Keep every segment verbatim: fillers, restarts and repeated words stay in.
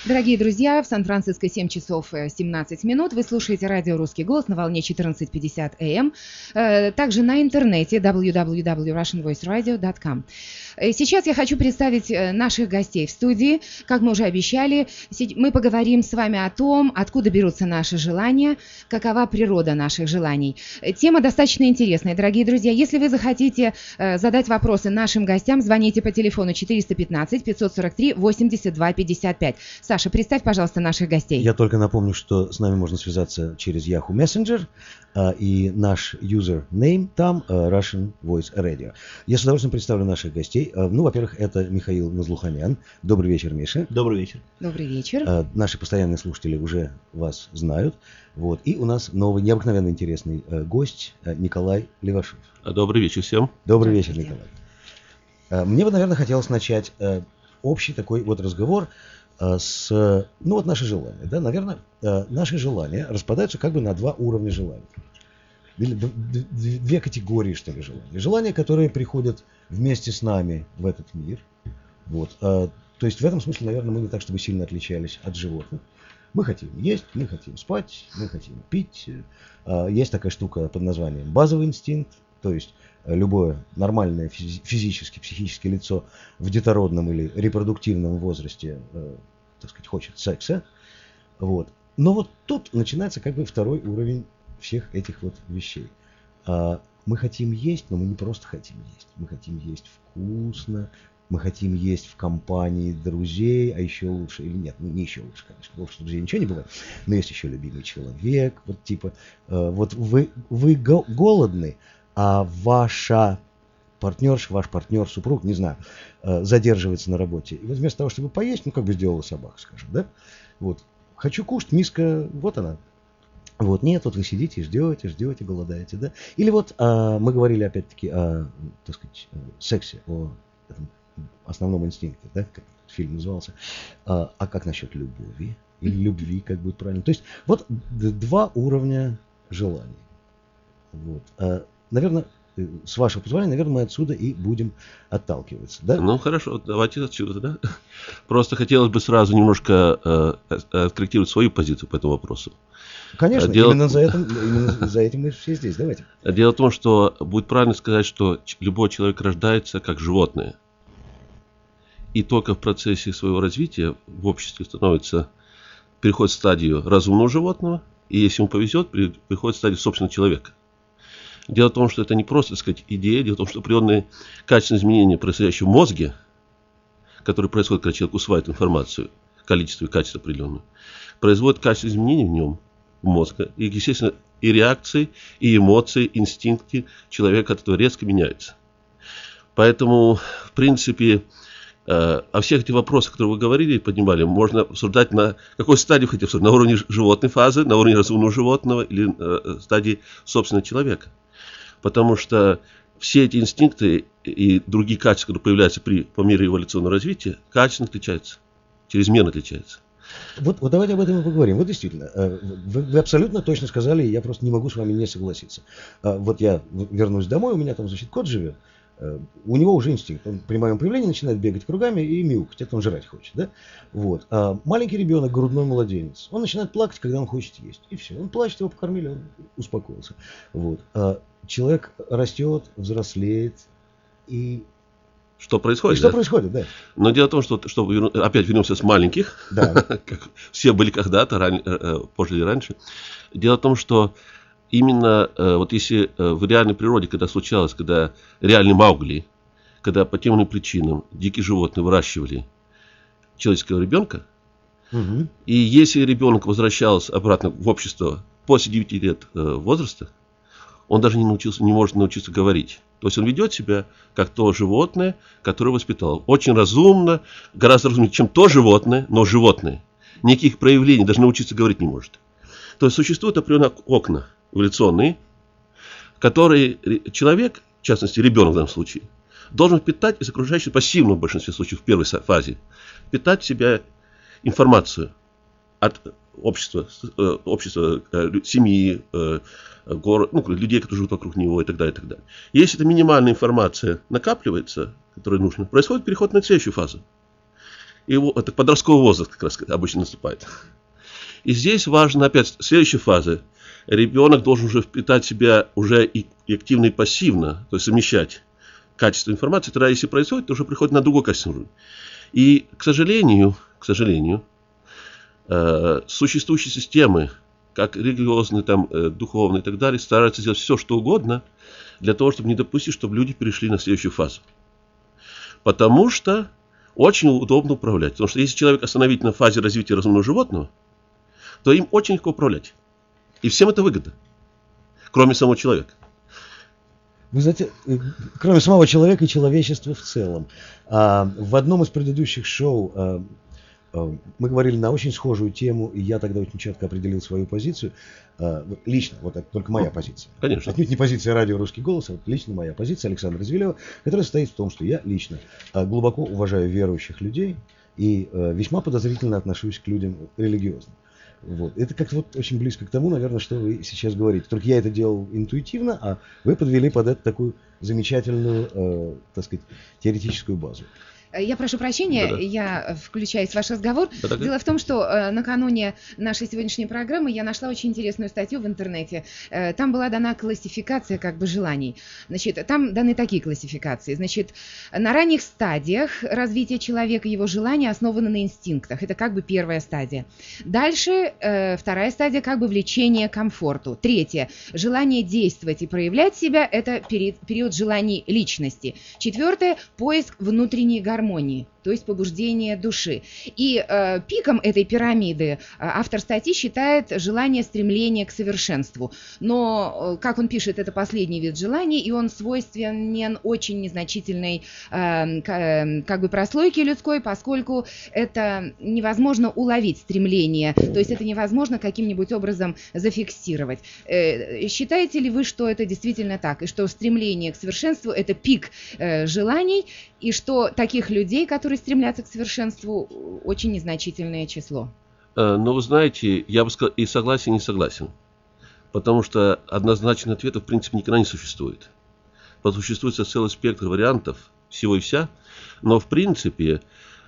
Дорогие друзья, в Сан-Франциско семь часов семнадцать минут. Вы слушаете радио «Русский голос» на волне четырнадцать пятьдесят эй эм. Также на интернете дабл ю дабл ю дабл ю точка russian voice radio точка com. Сейчас я хочу представить наших гостей в студии. Как мы уже обещали, мы поговорим с вами о том, откуда берутся наши желания, какова природа наших желаний. Тема достаточно интересная, дорогие друзья. Если вы захотите задать вопросы нашим гостям, звоните по телефону четыреста пятнадцать пятьсот сорок три восемьдесят два пятьдесят пять. Саша, представь, пожалуйста, наших гостей. Я только напомню, что с нами можно связаться через Yahoo Messenger, и наш username там Russian Voice Radio. Я с удовольствием представлю наших гостей. Ну, во-первых, это Михаил Назлуханян. Добрый вечер, Миша. Добрый вечер. Добрый вечер. Наши постоянные слушатели уже вас знают. Вот. И у нас новый, необыкновенно интересный гость Николай Левашов. Добрый вечер всем. Добрый вечер, Николай. Мне бы, наверное, хотелось начать общий такой вот разговор с, ну вот наши желания, да, наверное, наши желания распадаются как бы на два уровня желаний. Две категории, что ли, желаний. Желания, которые приходят вместе с нами в этот мир. Вот. То есть в этом смысле, наверное, мы не так, чтобы сильно отличались от животных. Мы хотим есть, мы хотим спать, мы хотим пить. Есть такая штука под названием базовый инстинкт. То есть любое нормальное физически, психическое лицо в детородном или репродуктивном возрасте, э, так сказать, хочет секса. Вот. Но вот тут начинается как бы второй уровень всех этих вот вещей. А, мы хотим есть, но мы не просто хотим есть. Мы хотим есть вкусно, мы хотим есть в компании друзей, а еще лучше, или нет, ну не еще лучше, конечно, лучше друзей ничего не бывает, но есть еще любимый человек, вот типа, э, вот вы, вы голодны, а ваша партнерша, ваш партнер, супруг, не знаю, задерживается на работе. И вот вместо того, чтобы поесть, ну, как бы сделала собака, скажем, да? Вот. Хочу кушать, миска, вот она. Вот, нет, вот вы сидите, ждете, ждете, голодаете, да? Или вот а, мы говорили, опять-таки, о, так сказать, сексе, о этом основном инстинкте, да, как фильм назывался. А, а как насчет любови? Или любви, как будет правильно? То есть вот два уровня желаний. Вот. А, наверное, с вашего позволения, наверное, мы отсюда и будем отталкиваться. Да? Ну, хорошо, давайте отсюда, да? Просто хотелось бы сразу немножко э, откорректировать свою позицию по этому вопросу. Конечно, Дело... именно, за этим, именно за этим мы все здесь. Давайте. Дело в том, что будет правильно сказать, что любой человек рождается как животное. И только в процессе своего развития в обществе становится, переходит в стадию разумного животного, и если ему повезет, приходит в стадию собственного человека. Дело в том, что это не просто, так сказать, идея. Дело в том, что определенные качественные изменения, происходящие в мозге, которые происходят, когда человек усваивает информацию, количество и качество определенное, производят качественные изменения в нем, в мозге. И, естественно, и реакции, и эмоции, инстинкты человека от этого резко меняются. Поэтому, в принципе, о всех этих вопросах, которые вы говорили и поднимали, можно обсуждать на какой стадии хотите обсуждать, на уровне животной фазы, на уровне разумного животного или на стадии собственного человека. Потому что все эти инстинкты и другие качества, которые появляются при, по мере эволюционного развития, качественно отличаются, чрезмерно отличаются. Вот, вот давайте об этом и поговорим. Вот действительно, вы, вы абсолютно точно сказали, я просто не могу с вами не согласиться. Вот я вернусь домой, у меня там, значит, кот живет. У него уже инстинкт. Он при моем появлении начинает бегать кругами и мяукать. Это он жрать хочет. Да? Вот. А маленький ребенок, грудной младенец, он начинает плакать, когда он хочет есть. И все. Он плачет, его покормили, он успокоился. Вот. А человек растет, взрослеет и... Что происходит? И что да? происходит, да. Но дело в том, что, что опять вернемся с маленьких, да. как все были когда-то, ран, позже или раньше. Дело в том, что именно вот если в реальной природе, когда случалось, когда реальный Маугли, когда по тем или иным причинам дикие животные выращивали человеческого ребенка, угу. И если ребенок возвращался обратно в общество после девяти лет возраста, он даже не, научился, не может научиться говорить. То есть он ведет себя как то животное, которое воспитал. Очень разумно, гораздо разумнее, чем то животное, но животное. Никаких проявлений, даже научиться говорить не может. То есть существуют определенные окна эволюционные, которые человек, в частности ребенок в данном случае, должен впитать из окружающей, пассивно в большинстве случаев, в первой фазе, впитать в себя информацию от общества, общества семьи, город, ну, людей, которые живут вокруг него и так далее, и так далее. Если эта минимальная информация накапливается, которая нужна, происходит переход на следующую фазу. его, это подростковый возраст как раз обычно наступает. И здесь важно, опять, следующая фаза. Ребенок должен уже впитать в себя уже и, и активно, и пассивно, то есть совмещать качество информации. Тогда, если происходит, то уже приходит на другой качественный уровень. И, к сожалению, к сожалению, э, существующие системы, как религиозные, там, э, духовные и так далее, стараются сделать все, что угодно, для того, чтобы не допустить, чтобы люди перешли на следующую фазу. Потому что очень удобно управлять. Потому что если человек остановить на фазе развития разумного животного, то им очень легко управлять. И всем это выгодно. Кроме самого человека. Вы знаете, кроме самого человека и человечества в целом. В одном из предыдущих шоу мы говорили на очень схожую тему, и я тогда очень четко определил свою позицию. Лично, вот это только моя позиция. Конечно. Отнюдь не позиция радио «Русский голос», а вот лично моя позиция Александра Извилева, которая состоит в том, что я лично глубоко уважаю верующих людей и весьма подозрительно отношусь к людям религиозным. Вот. Это как-то вот очень близко к тому, наверное, что вы сейчас говорите. Только я это делал интуитивно, а вы подвели под это такую замечательную, э, так сказать, теоретическую базу. Я прошу прощения, Да-да. я включаюсь в ваш разговор. Да-да. Дело в том, что э, накануне нашей сегодняшней программы я нашла очень интересную статью в интернете. Э, там была дана классификация как бы желаний. Значит, там даны такие классификации. Значит, на ранних стадиях развития человека его желания основаны на инстинктах. Это как бы первая стадия. Дальше э, вторая стадия как бы влечение к комфорту. Третья. Желание действовать и проявлять себя – это период, период желаний личности. Четвертое. Поиск внутренней гармонии. Гармонии, то есть побуждение души. И э, пиком этой пирамиды э, автор статьи считает желание стремления к совершенству. Но, э, как он пишет, это последний вид желаний, и он свойственен очень незначительной э, к, э, как бы прослойке людской, поскольку это невозможно уловить стремление, то есть это невозможно каким-нибудь образом зафиксировать. Э, считаете ли вы, что это действительно так, и что стремление к совершенству – это пик э, желаний, и что таких людей, которые стремятся к совершенству, очень незначительное число? Но вы знаете, я бы сказал и согласен, и не согласен. Потому что однозначного ответа в принципе никогда не существует. Существует целый спектр вариантов, всего и вся. Но в принципе,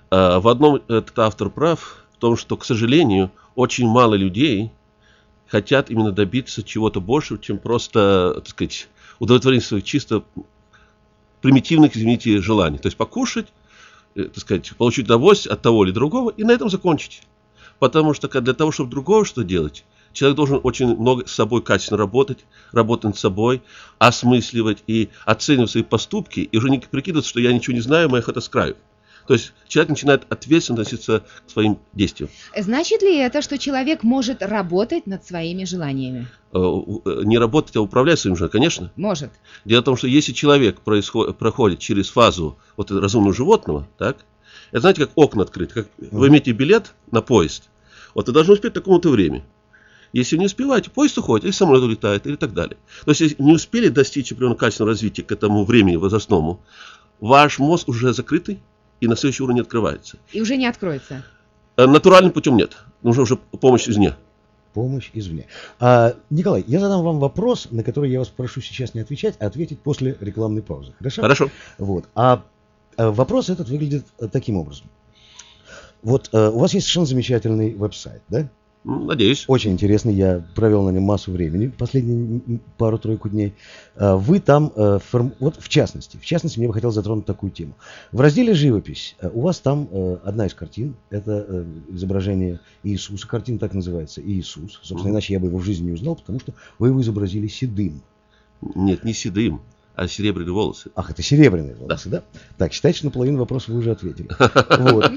в одном этот автор прав, в том, что, к сожалению, очень мало людей хотят именно добиться чего-то большего, чем просто, так сказать, удовлетворение своих чисто примитивных, извините, желаний. То есть покушать, так сказать, получить удовольствие от того или другого и на этом закончить. Потому что для того, чтобы другого что делать, человек должен очень много с собой качественно работать, работать над собой, осмысливать и оценивать свои поступки, и уже не прикидываться, что я ничего не знаю, моих это с краю. То есть человек начинает ответственно относиться к своим действиям. Значит ли это, что человек может работать над своими желаниями? Не работать, а управлять своим желанием, конечно. Может. Дело в том, что если человек происходит, проходит через фазу вот разумного животного, так, это знаете, как окна открыты. Как вы имеете билет на поезд, вот вы должны успеть в такому-то время. Если не успеваете, поезд уходит, или самолет улетает, или так далее. То есть, если не успели достичь определенного качественного развития к этому времени возрастному, ваш мозг уже закрытый, и на следующий уровень открывается. И уже не откроется? Натуральным путем нет. Нужна уже помощь извне. Помощь извне. А, Николай, я задам вам вопрос, на который я вас прошу сейчас не отвечать, а ответить после рекламной паузы. Хорошо? Хорошо. Вот. А, а вопрос этот выглядит таким образом. Вот а, у вас есть совершенно замечательный веб-сайт, да? Надеюсь. Очень интересный, я провел на нем массу времени, последние пару-тройку дней. Вы там, вот в частности, в частности, мне бы хотелось затронуть такую тему. В разделе «Живопись» у вас там одна из картин, это изображение Иисуса, картина так называется, Иисус. Собственно, иначе я бы его в жизни не узнал, потому что вы его изобразили седым. Нет, не седым, а серебряные волосы. Ах, это серебряные волосы, да? да? Так, считайте, что на половину вопросов вы уже ответили. Вот.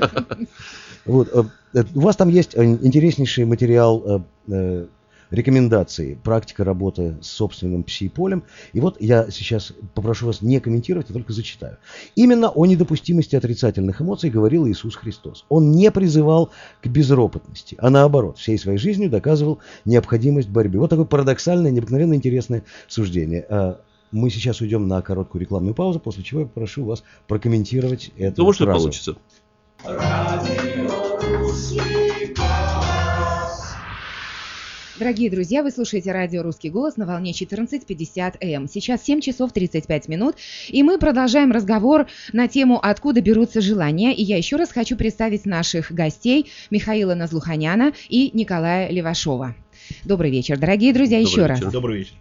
Вот. У вас там есть интереснейший материал рекомендаций, практика работы с собственным пси-полем. И вот я сейчас попрошу вас не комментировать, а только зачитаю. Именно о недопустимости отрицательных эмоций говорил Иисус Христос. Он не призывал к безропотности, а наоборот, всей своей жизнью доказывал необходимость борьбы. Вот такое парадоксальное, необыкновенно интересное суждение. Мы сейчас уйдем на короткую рекламную паузу, после чего я попрошу вас прокомментировать эту Думаю, что фразу. получится. Дорогие друзья, вы слушаете радио «Русский голос» на волне четырнадцать пятьдесят эй эм. Сейчас семь часов тридцать пять минут, и мы продолжаем разговор на тему «Откуда берутся желания». И я еще раз хочу представить наших гостей Михаила Назлуханяна и Николая Левашова. Добрый вечер, дорогие друзья, Добрый еще вечер. раз. Добрый вечер.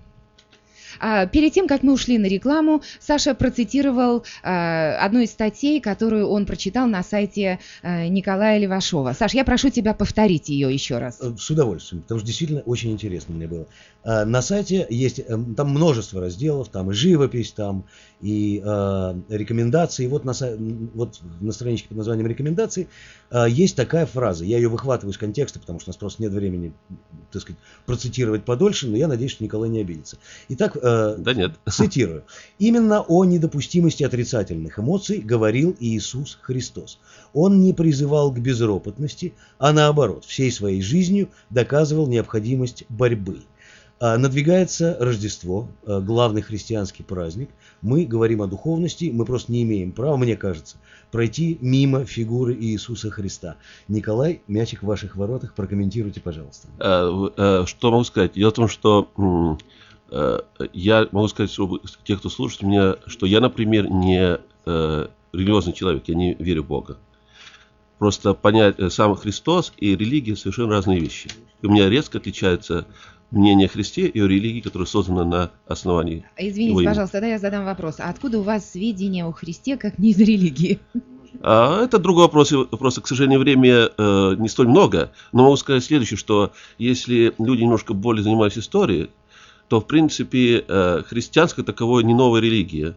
А, Перед тем, как мы ушли на рекламу, Саша процитировал а, одну из статей, которую он прочитал на сайте а, Николая Левашова. Саш, я прошу тебя повторить ее еще раз. С удовольствием, потому что действительно очень интересно мне было. А, На сайте есть э, там множество разделов, там и живопись, там и э, рекомендации. Вот на, са- вот на страничке под названием «Рекомендации» э, есть такая фраза. Я ее выхватываю из контекста, потому что у нас просто нет времени, так сказать, процитировать подольше, но я надеюсь, что Николай не обидится. Итак, э, Да нет. цитирую. «Именно о недопустимости отрицательных эмоций говорил Иисус Христос. Он не призывал к безропотности, а наоборот, всей своей жизнью доказывал необходимость борьбы». А, Надвигается Рождество, а, главный христианский праздник. Мы говорим о духовности, мы просто не имеем права, мне кажется, пройти мимо фигуры Иисуса Христа. Николай, мячик в ваших воротах, прокомментируйте, пожалуйста. Э, в- э, Что могу сказать? Дело в том, что м, э, я могу сказать, чтобы те, кто слушает меня, что я, например, не э, религиозный человек, я не верю в Бога. Просто понять, э, сам Христос и религия совершенно разные вещи. И у меня резко отличается мнение о Христе и о религии, которая создана на основании. Извините, его имени. пожалуйста, да я задам вопрос. А откуда у вас сведения о Христе, как не из религии? А это другой вопрос. и Просто, к сожалению, время э, не столь много. Но могу сказать следующее, что если люди немножко более занимались историей, то, в принципе, э, христианское таковое не новая религия.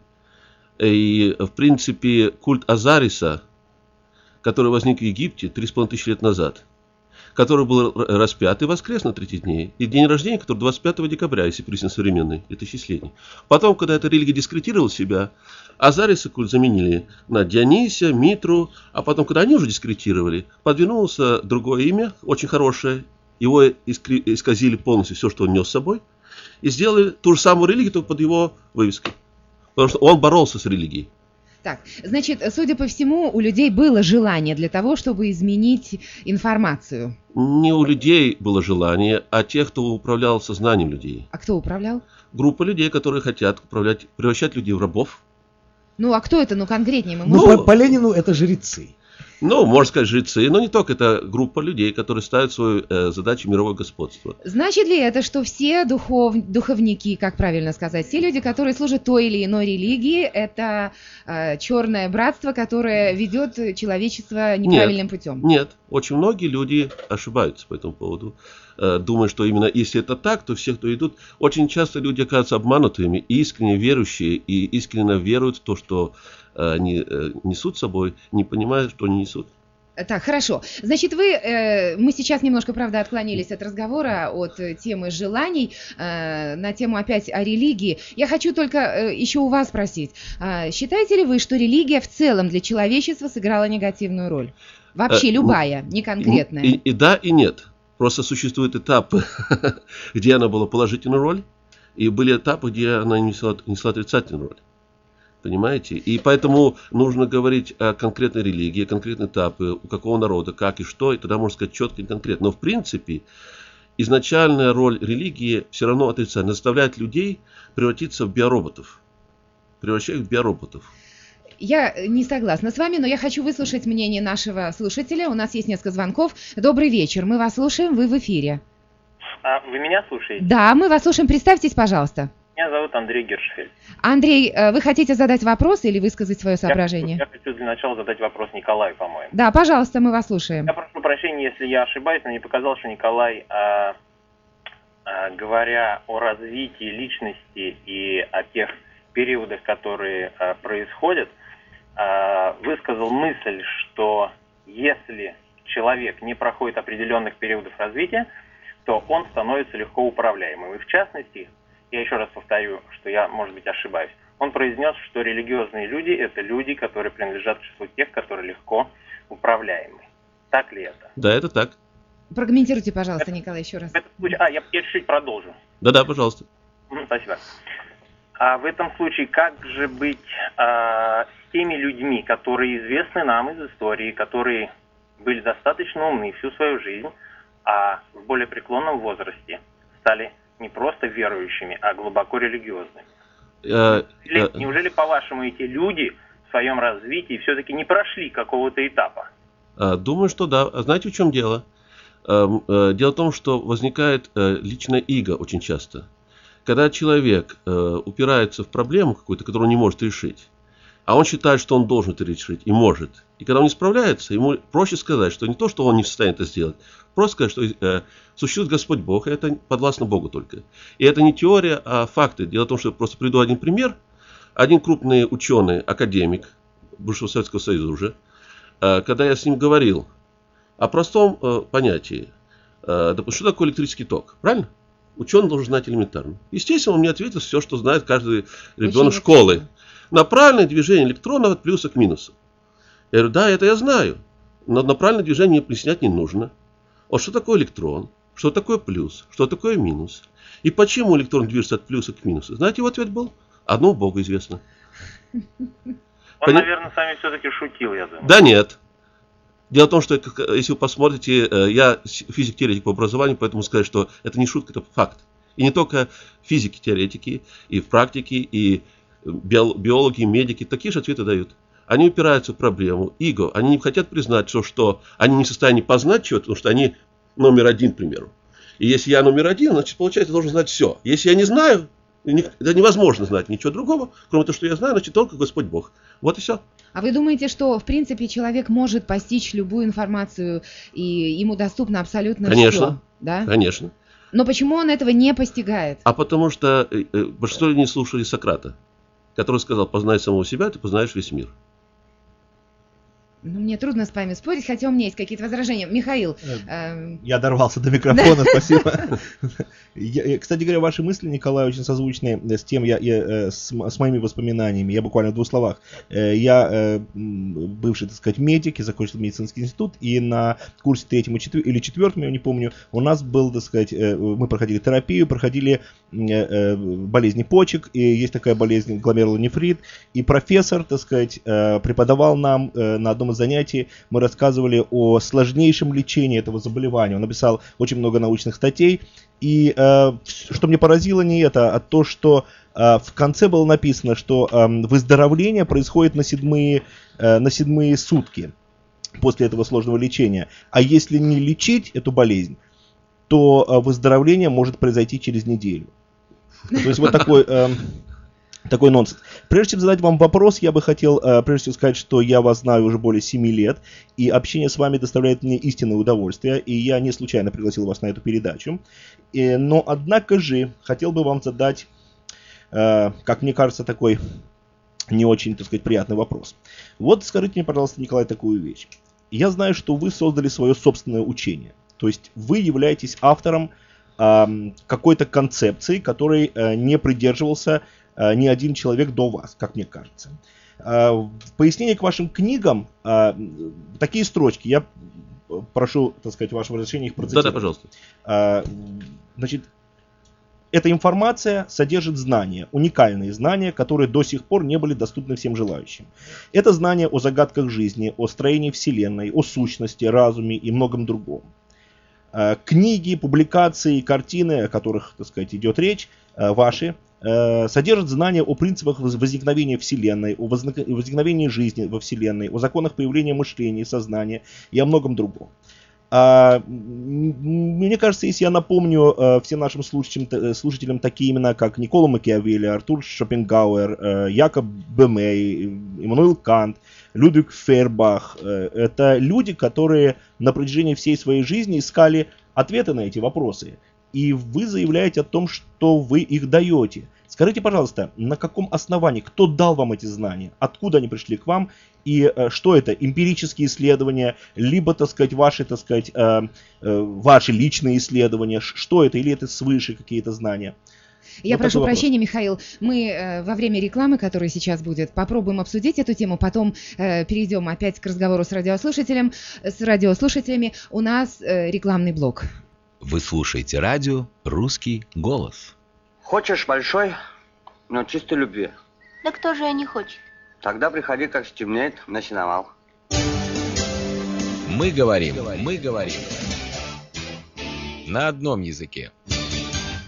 И, в принципе, культ Азариса, который возник в Египте три с половиной тысячи лет назад, который был р- распят и воскрес на третий дней. И день рождения, который двадцать пятого декабря, если признан современный, это исчисление. Потом, когда эта религия дискредитировала себя, Азариса культ заменили на Дионисия, Митру, а потом, когда они уже дискредитировали, подвинулось другое имя, очень хорошее, его искри- исказили полностью все, что он нес с собой, и сделали ту же самую религию, только под его вывеской. Потому что он боролся с религией. Так, значит, судя по всему, у людей было желание для того, чтобы изменить информацию. Не у людей было желание, а тех, кто управлял сознанием людей. А кто управлял? Группа людей, которые хотят управлять, превращать людей в рабов. Ну, а кто это, ну, конкретнее мы Ну, можем... по, по Ленину это жрецы. Ну, можно сказать, жрецы, но не только. Это группа людей, которые ставят свою э, задачу мировое господство. Значит ли это, что все духов... духовники, как правильно сказать, все люди, которые служат той или иной религии, это э, черное братство, которое ведет человечество неправильным путем? Нет, очень многие люди ошибаются по этому поводу. Э, думая, что именно если это так, то все, кто идут, очень часто люди оказываются обманутыми, искренне верующие и искренне веруют в то, что э, они э, несут с собой, не понимая, что они несут. Так, хорошо. Значит, вы, э, мы сейчас немножко, правда, отклонились от разговора, от э, темы желаний, э, на тему опять о религии. Я хочу только э, еще у вас спросить. Э, считаете ли вы, что религия в целом для человечества сыграла негативную роль? Вообще Э, любая, не конкретная. И, и да, и нет. Просто существуют этапы, где она была положительную роль, и были этапы, где она несла, несла отрицательную роль. Понимаете? И поэтому нужно говорить о конкретной религии, конкретные этапы, у какого народа, как и что, и тогда можно сказать четко и конкретно. Но в принципе, изначальная роль религии все равно отрицательная, заставляет людей превратиться в биороботов. Превращает их в биороботов. Я не согласна с вами, но я хочу выслушать мнение нашего слушателя. У нас есть несколько звонков. Добрый вечер, мы вас слушаем, вы в эфире. А, вы меня слушаете? Да, мы вас слушаем. Представьтесь, пожалуйста. Меня зовут Андрей Гершфельд. Андрей, э, вы хотите задать вопрос или высказать свое Я, соображение? я хочу для начала задать вопрос Николаю, по-моему. Да, пожалуйста, мы вас слушаем. Я прошу прощения, если я ошибаюсь, но мне показалось, что Николай, а, а, говоря о развитии личности и о тех периодах, которые а, происходят, а, высказал мысль, что если человек не проходит определенных периодов развития, то он становится легко управляемым. И в частности, я еще раз повторю, что я, может быть, ошибаюсь, он произнес, что религиозные люди – это люди, которые принадлежат к числу тех, которые легко управляемы. Так ли это? Да, это так. Прокомментируйте, пожалуйста, Николай, еще раз. В этом случае, а, я, я чуть-чуть продолжу. Да-да, пожалуйста. Мгм, Спасибо. А в этом случае, как же быть а, с теми людьми, которые известны нам из истории, которые были достаточно умны всю свою жизнь, а в более преклонном возрасте стали не просто верующими, а глубоко религиозными. Э, Или, э, неужели, по-вашему, эти люди в своем развитии все-таки не прошли какого-то этапа? э, Думаю, что да. А знаете, в чем дело? Эм, э, Дело в том, что возникает э, личное эго очень часто. Когда человек э, упирается в проблему какую-то, которую он не может решить, а он считает, что он должен это решить и может. И когда он не справляется, ему проще сказать, что не то, что он не в состоянии это сделать, просто сказать, что э, существует Господь Бог, и это подвластно Богу только. И это не теория, а факты. Дело в том, что я просто приведу один пример. Один крупный ученый, академик бывшего Советского Союза уже, э, когда я с ним говорил о простом э, понятии, э, допустим, что такое электрический ток, правильно? Ученый должен знать элементарно. Естественно, он мне ответил все, что знает каждый ребенок Очень школы. эффективно. Направленное движение электрона от плюса к минусу. Я говорю, да, это я знаю. Но направленное движение объяснять не нужно. Вот что такое электрон? Что такое плюс? Что такое минус? И почему электрон движется от плюса к минусу? Знаете, его ответ был? Одному Богу известно. Он, Пони- наверное, с вами все-таки шутил, я думаю. Да нет. Дело в том, что как- если вы посмотрите, э, я с- физик-теоретик по образованию, поэтому сказать, что это не шутка, это факт. И не только физики-теоретики, и в практике, и биол- биологи, и медики такие же ответы дают. Они упираются в проблему, эго. Они не хотят признать, что, что они не в состоянии познать чего-то, потому что они номер один, к примеру. И если я номер один, значит, получается, я должен знать все. Если я не знаю, не- это невозможно знать ничего другого, кроме того, что я знаю, значит, только Господь Бог. Вот и все. А вы думаете, что, в принципе, человек может постичь любую информацию, и ему доступно абсолютно Конечно. все? Да? Конечно. Но почему он этого не постигает? А потому что э, э, большинство людей не слушали Сократа, который сказал, познай самого себя, ты познаешь весь мир. Ну, мне трудно с вами спорить, хотя у меня есть какие-то возражения. Михаил, эм, Я дорвался до микрофона, спасибо. Я- я, Кстати говоря, ваши мысли, Николай, очень созвучны с тем, я, я, э, с, м- с моими воспоминаниями. Я буквально в двух словах. Э, Я э, м, бывший, так сказать, медик, и закончил медицинский институт, и на курсе третьем и четвер- или четвертом, я не помню, у нас был, так сказать, э, мы проходили терапию, проходили э, э, болезни почек, и есть такая болезнь гломерулонефрит, и профессор, так сказать, э, преподавал нам э, на одном из занятий, мы рассказывали о сложнейшем лечении этого заболевания. Он написал очень много научных статей, и э, что мне поразило не это, а то, что э, в конце было написано, что э, выздоровление происходит на седьмые, э, на седьмые сутки после этого сложного лечения. А если не лечить эту болезнь, то э, выздоровление может произойти через неделю. То есть вот такой, э, такой нонсенс. Прежде чем задать вам вопрос, я бы хотел э, прежде всего сказать, что я вас знаю уже более семи лет, и общение с вами доставляет мне истинное удовольствие, и я не случайно пригласил вас на эту передачу. Э, но, однако же, хотел бы вам задать, э, как мне кажется, такой не очень, так сказать, приятный вопрос. Вот скажите мне, пожалуйста, Николай, такую вещь. Я знаю, что вы создали свое собственное учение. То есть вы являетесь автором э, какой-то концепции, которой э, не придерживался э, ни один человек до вас, как мне кажется. Э, в пояснение к вашим книгам э, такие строчки. Я прошу, так сказать, вашего разрешения их процитировать. Да-да, пожалуйста. Э, значит, эта информация содержит знания, уникальные знания, которые до сих пор не были доступны всем желающим. Это знания о загадках жизни, о строении Вселенной, о сущности, разуме и многом другом. Э, Книги, публикации, картины, о которых, так сказать, идет речь, э, ваши, э, содержат знания о принципах воз- возникновения Вселенной, о возник- возникновении жизни во Вселенной, о законах появления мышления, сознания и о многом другом. А, м, Мне кажется, если я напомню э, всем нашим слушателям, т- слушателям такие имена, как Никколо Макиавелли, Артур Шопенгауэр, э, Якоб Бемей, Иммануил Кант, Людвиг Фейербах, э, это люди, которые на протяжении всей своей жизни искали ответы на эти вопросы. И вы заявляете о том, что вы их даете. Скажите, пожалуйста, на каком основании, кто дал вам эти знания, откуда они пришли к вам, и э, что это, эмпирические исследования, либо, так сказать, ваши, так сказать, э, э, ваши личные исследования, Ш- что это, или это свыше какие-то знания? Я Вот прошу такой вопрос. прощения, Михаил, мы э, во время рекламы, которая сейчас будет, попробуем обсудить эту тему, потом э, перейдем опять к разговору с радиослушателем, с радиослушателями. У нас э, рекламный блок. Вы слушаете радио «Русский голос». Хочешь большой, но чистой любви? Да кто же не хочет? Тогда приходи, как стемнеет, на сеновал. Мы говорим, мы говорим на одном языке.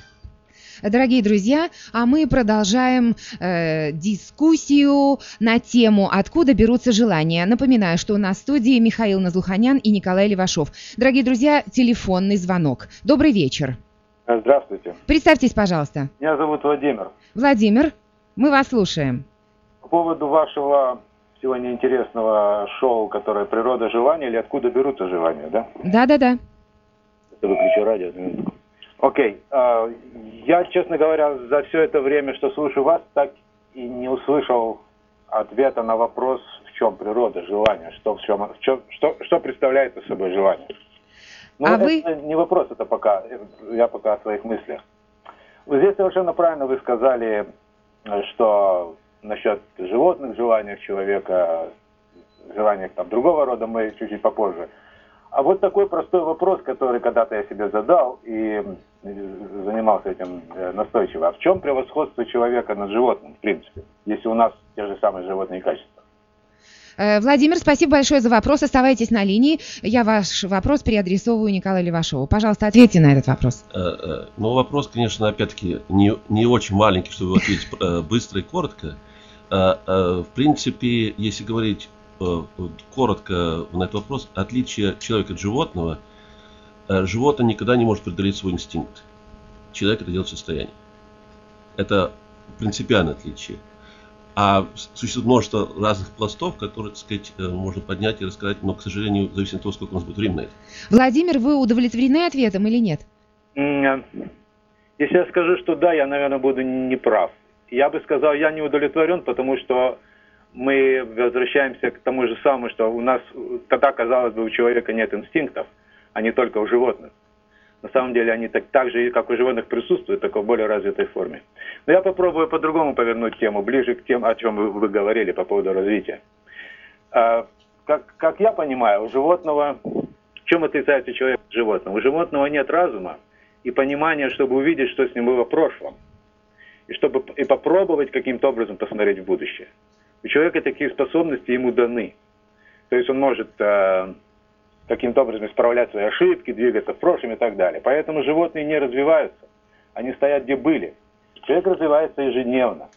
Дорогие друзья, а мы продолжаем э, дискуссию на тему «Откуда берутся желания?». Напоминаю, что у нас в студии Михаил Назлуханян и Николай Левашов. Дорогие друзья, телефонный звонок. Добрый вечер. Здравствуйте. Представьтесь, пожалуйста. Меня зовут Владимир. Владимир, мы вас слушаем. По поводу вашего сегодня интересного шоу, которое «Природа желания» или «Откуда берутся желания», да? Да-да-да. Это выключу радио. Окей. А, я, честно говоря, за все это время, что слушаю вас, так и не услышал ответа на вопрос, в чем природа желания, что, в чем, в чем, что, что представляет собой желание. Ну, а это вы... не вопрос, это пока, я пока о своих мыслях. Вы здесь совершенно правильно вы сказали, что насчет животных желаниях человека, желаниях там другого рода мы чуть-чуть попозже. А вот такой простой вопрос, который когда-то я себе задал и занимался этим настойчиво. А в чем превосходство человека над животным, в принципе, если у нас те же самые животные качества? Владимир, спасибо большое за вопрос. Оставайтесь на линии. Я ваш вопрос переадресовываю Николаю Левашову. Пожалуйста, ответьте на этот вопрос. Ну, вопрос, конечно, опять-таки, не, не очень маленький, чтобы ответить быстро и коротко. В принципе, если говорить коротко на этот вопрос, отличие человека от животного, животное никогда не может преодолеть свой инстинкт. Человек это делает в состоянии. Это принципиальное отличие. А существует множество разных пластов, которые, так сказать, можно поднять и рассказать, но, к сожалению, зависит от того, сколько у нас будет времени на это. Владимир, вы удовлетворены ответом или нет? Если я скажу, что да, я, наверное, буду неправ. Я бы сказал, я не удовлетворен, потому что мы возвращаемся к тому же самому, что у нас, тогда, казалось бы, у человека нет инстинктов, а не только у животных. На самом деле они так, так же, как у животных, присутствуют, только в более развитой форме. Но я попробую по-другому повернуть тему, ближе к тем, о чем вы, вы говорили по поводу развития. А, как, как я понимаю, у животного, в чем отличается человек от животного? У животного нет разума и понимания, чтобы увидеть, что с ним было в прошлом. И чтобы и попробовать каким-то образом посмотреть в будущее. У человека такие способности ему даны. То есть он может э, каким-то образом исправлять свои ошибки, двигаться в прошлом и так далее. Поэтому животные не развиваются. Они стоят, где были. Человек развивается ежедневно.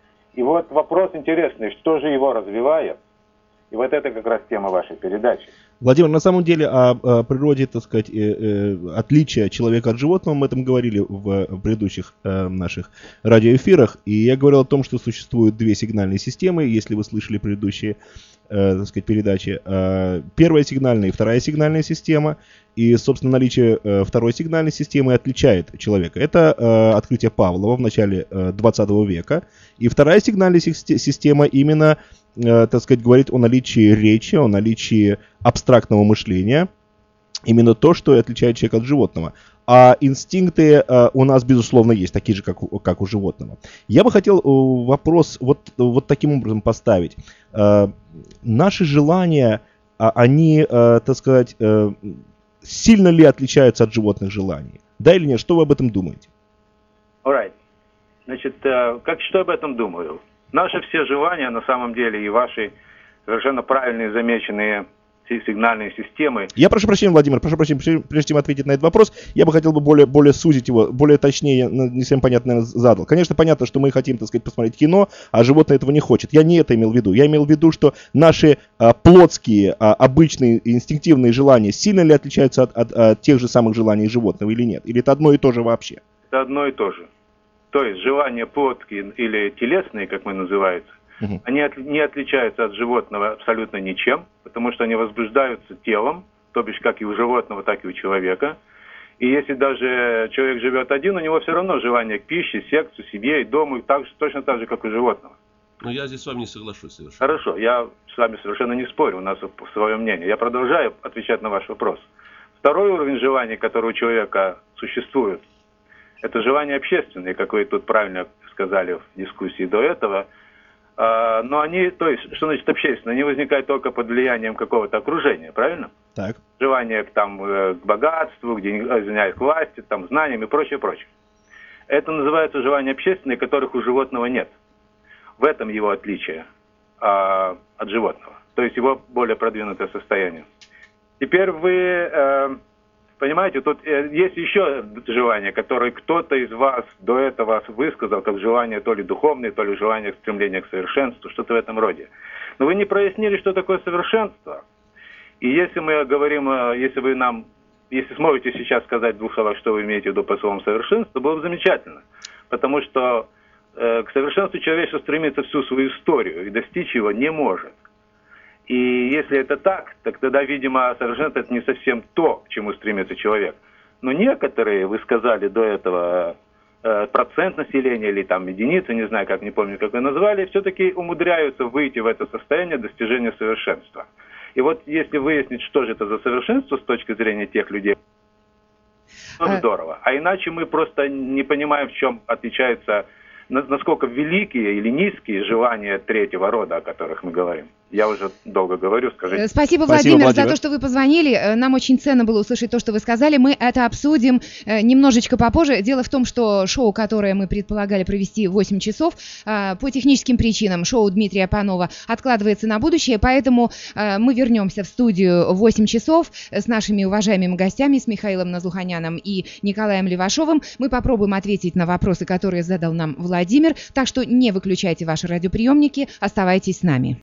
И вот вопрос интересный, что же его развивает? И вот это как раз тема вашей передачи. Владимир, на самом деле о, о природе, так сказать, э, э, отличия человека от животного мы этом говорили в, в предыдущих э, наших радиоэфирах. И я говорил о том, что существуют две сигнальные системы, если вы слышали предыдущие э, так сказать, передачи. Э, первая сигнальная и вторая сигнальная система. И, собственно, наличие э, второй сигнальной системы отличает человека. Это э, открытие Павлова в начале э, двадцатого века. И вторая сигнальная система именно, э, так сказать, говорит о наличии речи, о наличии абстрактного мышления. Именно то, что и отличает человека от животного. А инстинкты э, у нас, безусловно, есть, такие же, как у, как у животного. Я бы хотел э, вопрос вот, вот таким образом поставить. Э, наши желания, э, они, э, так сказать... Э, сильно ли отличаются от животных желаний? Да или нет? Что вы об этом думаете? Alright. Значит, как что об этом думаю? Наши все желания, на самом деле, и ваши совершенно правильные замеченные сигнальные системы. Я прошу прощения, Владимир, прошу прощения, прежде чем ответить на этот вопрос, я бы хотел бы более, более сузить его, более точнее, не всем понятно, наверное, задал. Конечно, понятно, что мы хотим, так сказать, посмотреть кино, а животное этого не хочет. Я не это имел в виду. Я имел в виду, что наши а, плотские, а, обычные, инстинктивные желания сильно ли отличаются от, от, от тех же самых желаний животного или нет? Или это одно и то же вообще? Это одно и то же. То есть желания плотские или телесные, как мы называются, Uh-huh. они от, не отличаются от животного абсолютно ничем, потому что они возбуждаются телом, то бишь как и у животного, так и у человека. И если даже человек живет один, у него все равно желание к пище, сексу, себе и дому, так, точно так же, как у животного. Но я здесь с вами не соглашусь совершенно. Хорошо, я с вами совершенно не спорю, у нас свое мнение. Я продолжаю отвечать на ваш вопрос. Второй уровень желаний, который у человека существует, это желания общественные, как вы тут правильно сказали в дискуссии до этого. Но они, то есть, что значит общественно, они возникают только под влиянием какого-то окружения, правильно? Так. Желание к, там, к богатству, к, извиняюсь, к власти, там, знаниям и прочее, прочее. Это называется желания общественные, которых у животного нет. В этом его отличие а, от животного. То есть его более продвинутое состояние. Теперь вы, э, Понимаете, тут э, есть еще желание, которое кто-то из вас до этого высказал, как желание то ли духовное, то ли желание стремления к совершенству, что-то в этом роде. Но вы не прояснили, что такое совершенство. И если мы говорим, э, если вы нам, если сможете сейчас сказать в двух словах, что вы имеете в виду по словам совершенство, было бы замечательно. Потому что э, к совершенству человечество стремится всю свою историю и достичь его не может. И если это так, так тогда, видимо, совершенство это не совсем то, к чему стремится человек. Но некоторые, вы сказали до этого, э, процент населения или там единицы, не знаю, как, не помню, как вы назвали, все-таки умудряются выйти в это состояние достижения совершенства. И вот если выяснить, что же это за совершенство с точки зрения тех людей, то А... здорово. А иначе мы просто не понимаем, в чем отличается, насколько великие или низкие желания третьего рода, о которых мы говорим. Я уже долго говорю, скажите. Спасибо, Владимир, Спасибо, Владимир, за то, что вы позвонили. Нам очень ценно было услышать то, что вы сказали. Мы это обсудим немножечко попозже. Дело в том, что шоу, которое мы предполагали провести в восемь часов, по техническим причинам, шоу Дмитрия Панова откладывается на будущее, поэтому мы вернемся в студию в восемь часов с нашими уважаемыми гостями, с Михаилом Назлуханяном и Николаем Левашовым. Мы попробуем ответить на вопросы, которые задал нам Владимир, так что не выключайте ваши радиоприемники, оставайтесь с нами.